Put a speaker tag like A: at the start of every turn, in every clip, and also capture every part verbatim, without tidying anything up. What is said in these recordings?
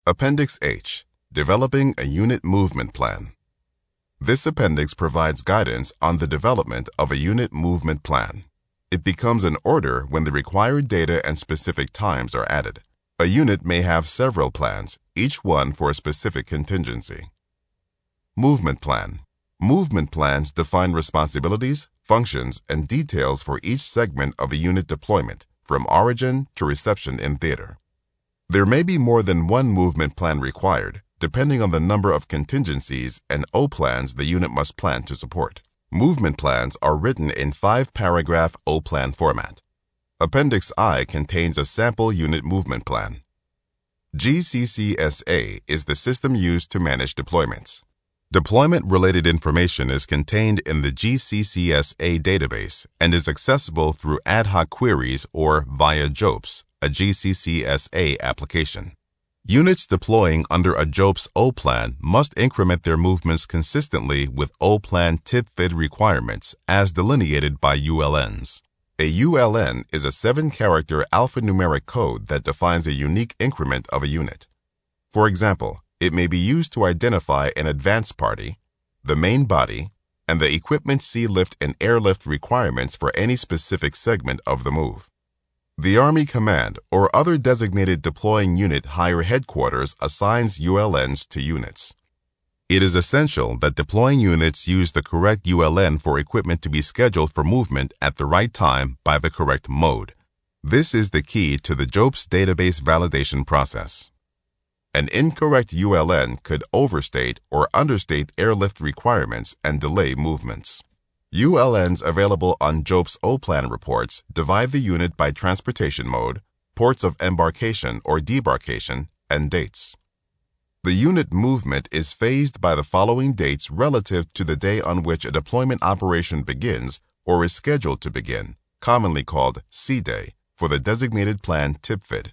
A: Appendix H. Developing a Unit Movement Plan. This appendix provides guidance on the development of a unit movement plan. It becomes an order when the required data and specific times are added. A unit may have several plans, each one for a specific contingency. Movement Plan. Movement plans define responsibilities, functions, and details for each segment of a unit deployment, from origin to reception in theater. There may be more than one movement plan required, depending on the number of contingencies and O plans the unit must plan to support. Movement plans are written in five-paragraph O plan format. Appendix I contains a sample unit movement plan. G C C S A is the system used to manage deployments. Deployment-related information is contained in the G C C S A database and is accessible through ad hoc queries or via JOPS, a G C C S A application. Units deploying under a JOPS O plan must increment their movements consistently with O plan TIPFID requirements as delineated by U L Ns. A U L N is a seven-character alphanumeric code that defines a unique increment of a unit. For example, it may be used to identify an advance party, the main body, and the equipment sea lift and airlift requirements for any specific segment of the move. The Army Command or other designated deploying unit higher headquarters assigns U L Ns to units. It is essential that deploying units use the correct U L N for equipment to be scheduled for movement at the right time by the correct mode. This is the key to the JOPS database validation process. An incorrect U L N could overstate or understate airlift requirements and delay movements. U L Ns available on JOPS O plan reports divide the unit by transportation mode, ports of embarkation or debarkation, and dates. The unit movement is phased by the following dates relative to the day on which a deployment operation begins or is scheduled to begin, commonly called C-Day, for the designated plan TIPFID.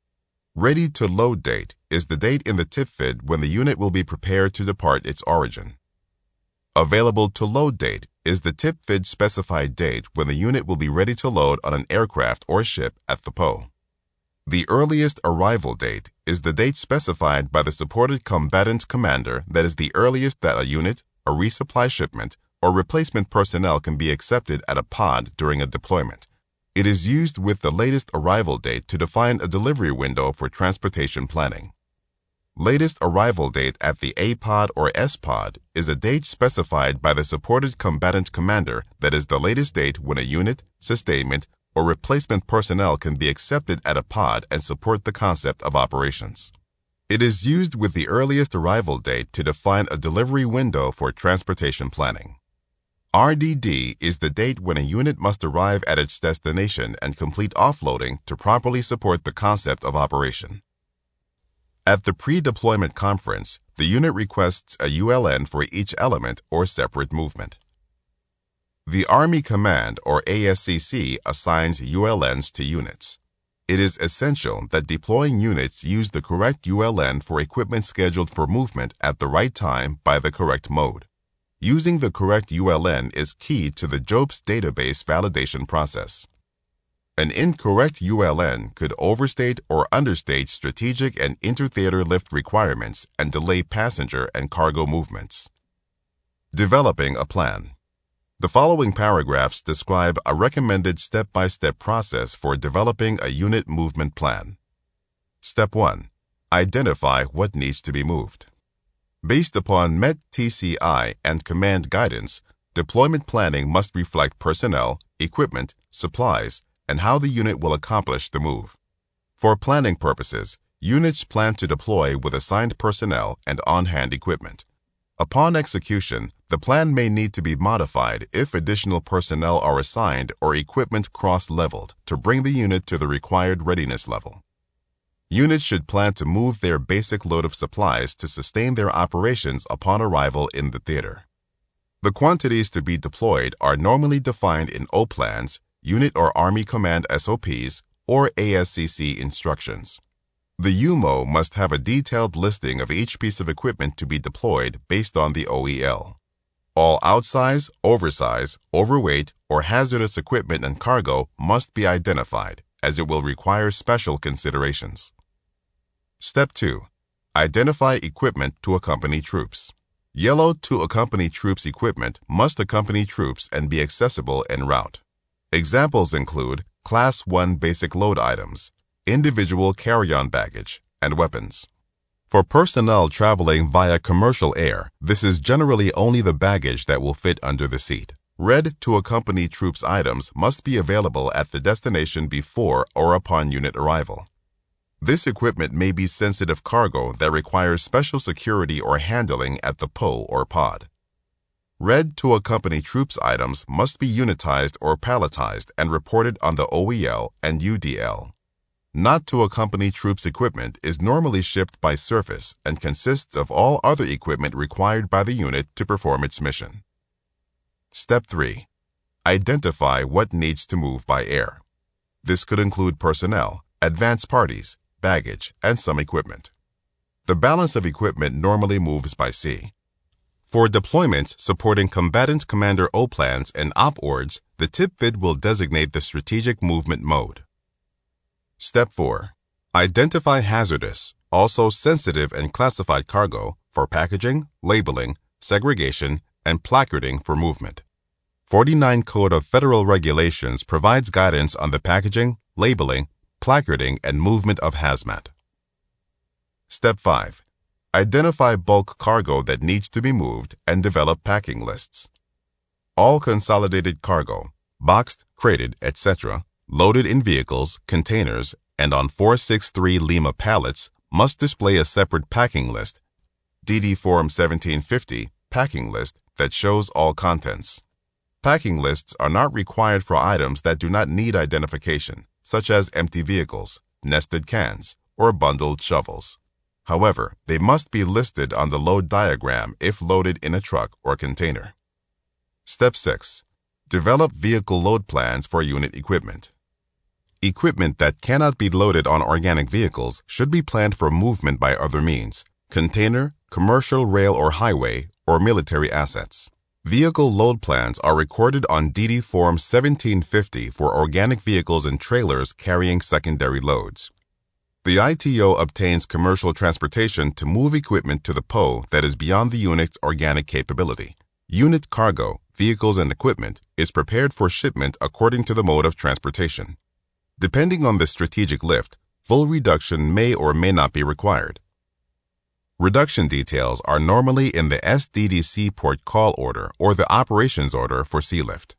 A: Ready to load date is the date in the TIPFID when the unit will be prepared to depart its origin. Available to load date is the TIPFID specified date when the unit will be ready to load on an aircraft or ship at the P O. The earliest arrival date is the date specified by the supported combatant commander that is the earliest that a unit, a resupply shipment, or replacement personnel can be accepted at a pod during a deployment. It is used with the latest arrival date to define a delivery window for transportation planning. Latest arrival date at the A pod or S pod is a date specified by the supported combatant commander that is the latest date when a unit, sustainment, or replacement personnel can be accepted at a pod and support the concept of operations. It is used with the earliest arrival date to define a delivery window for transportation planning. R D D is the date when a unit must arrive at its destination and complete offloading to properly support the concept of operation. At the pre-deployment conference, the unit requests a U L N for each element or separate movement. The Army Command or A S C C assigns U L Ns to units. It is essential that deploying units use the correct U L N for equipment scheduled for movement at the right time by the correct mode. Using the correct U L N is key to the JOPS database validation process. An incorrect U L N could overstate or understate strategic and inter-theater lift requirements and delay passenger and cargo movements. Developing a plan. The following paragraphs describe a recommended step-by-step process for developing a unit movement plan. Step one. Identify what needs to be moved. Based upon M E T T C I and command guidance, deployment planning must reflect personnel, equipment, supplies, and how the unit will accomplish the move. For planning purposes, units plan to deploy with assigned personnel and on-hand equipment. Upon execution, the plan may need to be modified if additional personnel are assigned or equipment cross-leveled to bring the unit to the required readiness level. Units should plan to move their basic load of supplies to sustain their operations upon arrival in the theater. The quantities to be deployed are normally defined in O plans, Unit or Army Command S O Ps, or A S C C instructions. The U M O must have a detailed listing of each piece of equipment to be deployed based on the O E L. All outsize, oversize, overweight, or hazardous equipment and cargo must be identified, as it will require special considerations. Step two. Identify equipment to accompany troops. Yellow to accompany troops equipment must accompany troops and be accessible en route. Examples include Class one basic load items, individual carry-on baggage, and weapons. For personnel traveling via commercial air, this is generally only the baggage that will fit under the seat. Red to accompany troops items must be available at the destination before or upon unit arrival. This equipment may be sensitive cargo that requires special security or handling at the P O or pod. Red to accompany troops items must be unitized or palletized and reported on the O E L and U D L. Not to accompany troops equipment is normally shipped by surface and consists of all other equipment required by the unit to perform its mission. Step three. Identify what needs to move by air. This could include personnel, advance parties, baggage, and some equipment. The balance of equipment normally moves by sea. For deployments supporting combatant commander O-plans and op-ords, the TIPFID will designate the strategic movement mode. Step four. Identify hazardous, also sensitive and classified cargo for packaging, labeling, segregation, and placarding for movement. forty-nine Code of Federal Regulations provides guidance on the packaging, labeling, placarding, and movement of hazmat. Step five. Identify bulk cargo that needs to be moved and develop packing lists. All consolidated cargo, boxed, crated, et cetera, loaded in vehicles, containers, and on four sixty-three Lima pallets must display a separate packing list, D D Form seventeen fifty, packing list that shows all contents. Packing lists are not required for items that do not need identification, such as empty vehicles, nested cans, or bundled shovels. However, they must be listed on the load diagram if loaded in a truck or container. Step six. Develop vehicle load plans for unit equipment. Equipment that cannot be loaded on organic vehicles should be planned for movement by other means, container, commercial rail or highway, or military assets. Vehicle load plans are recorded on D D Form seventeen fifty for organic vehicles and trailers carrying secondary loads. The I T O obtains commercial transportation to move equipment to the P O that is beyond the unit's organic capability. Unit cargo, vehicles and equipment is prepared for shipment according to the mode of transportation. Depending on the strategic lift, full reduction may or may not be required. Reduction details are normally in the S D D C port call order or the operations order for sealift.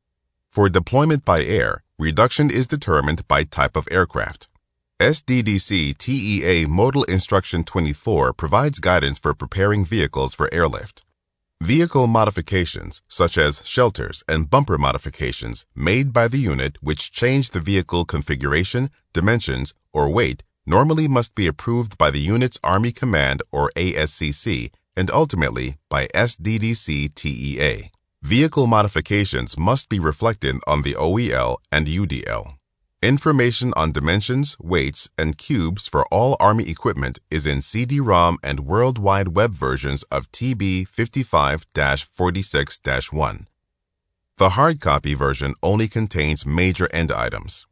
A: For deployment by air, reduction is determined by type of aircraft. S D D C T E A Modal Instruction twenty-four provides guidance for preparing vehicles for airlift. Vehicle modifications, such as shelters and bumper modifications made by the unit which change the vehicle configuration, dimensions, or weight, normally must be approved by the unit's Army Command or A S C C and ultimately by S D D C T E A. Vehicle modifications must be reflected on the O E L and U D L. Information on dimensions, weights, and cubes for all Army equipment is in C D ROM and World Wide Web versions of T B fifty-five dash forty-six dash one. The hard copy version only contains major end items.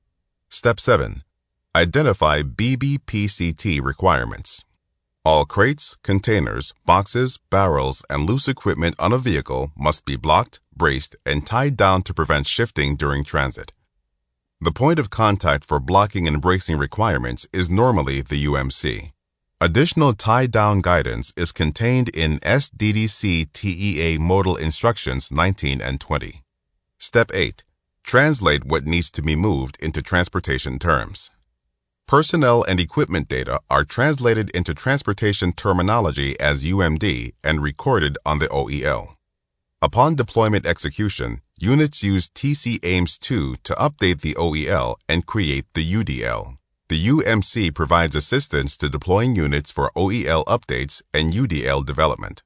A: Step seven. Identify B B P C T requirements. All crates, containers, boxes, barrels, and loose equipment on a vehicle must be blocked, braced, and tied down to prevent shifting during transit. The point of contact for blocking and bracing requirements is normally the U M C. Additional tie-down guidance is contained in S D D C T E A Modal Instructions nineteen and twenty. Step eight. Translate what needs to be moved into transportation terms. Personnel and equipment data are translated into transportation terminology as U M D and recorded on the O E L. Upon deployment execution, units use T C A I M S two to update the O E L and create the U D L. The U M C provides assistance to deploying units for O E L updates and U D L development.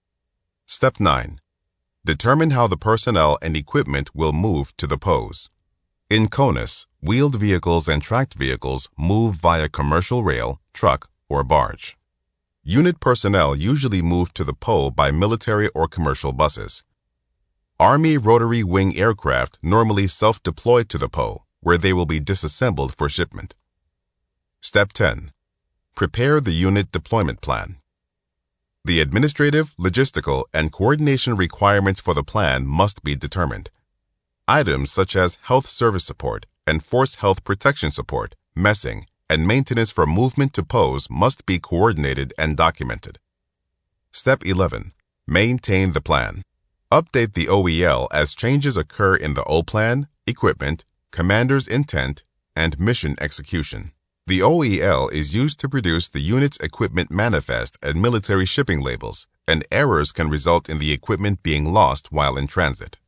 A: Step nine. Determine how the personnel and equipment will move to the P Os. In CONUS, wheeled vehicles and tracked vehicles move via commercial rail, truck, or barge. Unit personnel usually move to the P O by military or commercial buses. Army rotary wing aircraft normally self-deploy to the P O, where they will be disassembled for shipment. Step ten. Prepare the unit deployment plan. The administrative, logistical, and coordination requirements for the plan must be determined. Items such as health service support, enforced health protection support, messing, and maintenance for movement to pose must be coordinated and documented. Step eleven. Maintain the plan. Update the O E L as changes occur in the O plan, equipment, commander's intent, and mission execution. The O E L is used to produce the unit's equipment manifest and military shipping labels, and errors can result in the equipment being lost while in transit.